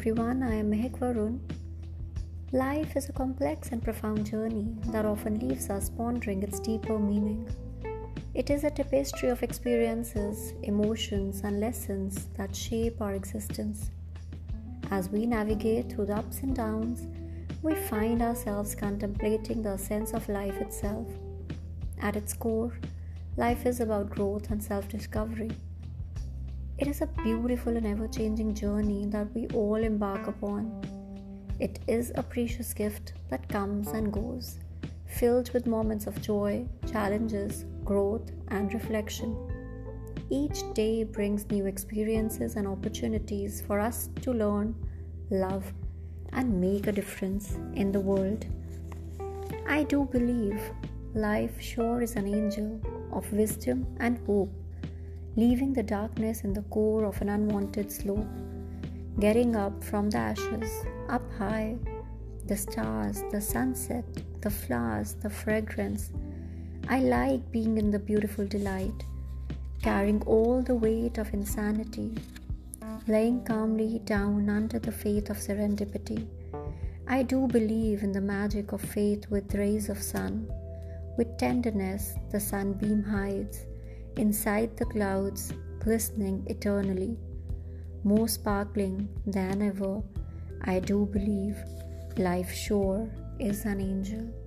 everyone, I am Mehak Varun. Life is a complex and profound journey that often leaves us pondering its deeper meaning. It is a tapestry of experiences, emotions, and lessons that shape our existence. As we navigate through the ups and downs, we find ourselves contemplating the sense of life itself. At its core, life is about growth and self discovery. It is a beautiful and ever changing journey that we all embark upon. It is a precious gift that comes and goes, filled with moments of joy, challenges, growth, and reflection. Each day brings new experiences and opportunities for us to learn, love, and make a difference in the world. I do believe life sure is an angel of wisdom and hope, leaving the darkness in the core of an unwanted slope, getting up from the ashes, up high, the stars, the sunset, the flowers, the fragrance. I like being in the beautiful delight, carrying all the weight of insanity, laying calmly down under the faith of serendipity. I do believe in the magic of faith with rays of sun. With tenderness, the sunbeam hides inside the clouds, glistening eternally. More sparkling than ever, I do believe life sure is an angel.